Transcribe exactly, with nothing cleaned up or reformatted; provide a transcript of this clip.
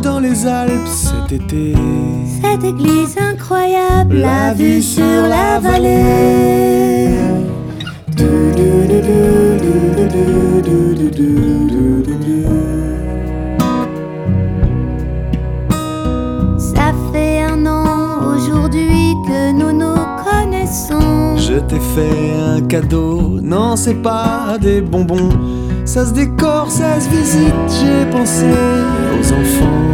dans les Alpes cet été. Cette église incroyable, la vue sur la vallée. Ça fait un an aujourd'hui que nous nous connaissons. Je t'ai fait un cadeau, non c'est pas des bonbons. Ça se décore, ça se visite, j'ai pensé aux enfants.